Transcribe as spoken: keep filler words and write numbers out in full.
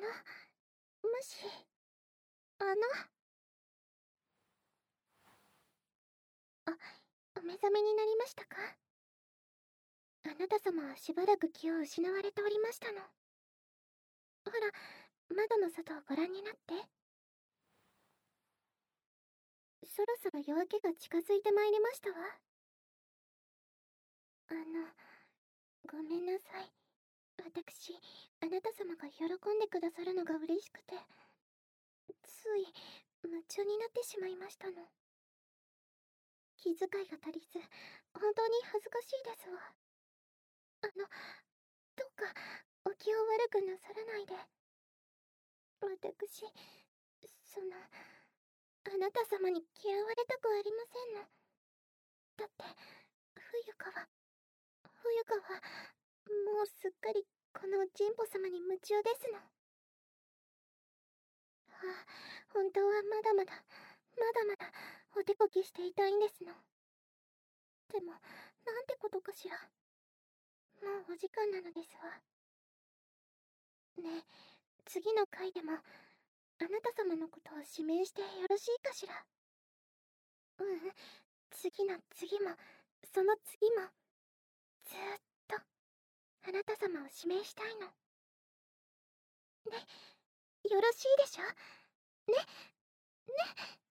もし、あの、あ、お目覚めになりましたか？あなた様はしばらく気を失われておりましたの。ほら、窓の外をご覧になって。そろそろ夜明けが近づいてまいりましたわ。あの、ごめんなさい。私、あなた様が喜んでくださるのが嬉しくて、つい夢中になってしまいましたの。気遣いが足りず、本当に恥ずかしいですわ。あの、どうかお気を悪くなさらないで。私、その、あなた様に嫌われたくありませんの。だって、冬香は、冬香は、もうすっかりこの神保様に夢中ですの。ああ、本当はまだまだ、まだまだ、お手こきしていたいんですの。でも、なんてことかしら。もうお時間なのですわ。ねえ、次の回でも、あなた様のことを指名してよろしいかしら。ううん、次の次も、その次も、ずーっと、あなた様を指名したいの。ね、よろしいでしょ？ね、ね。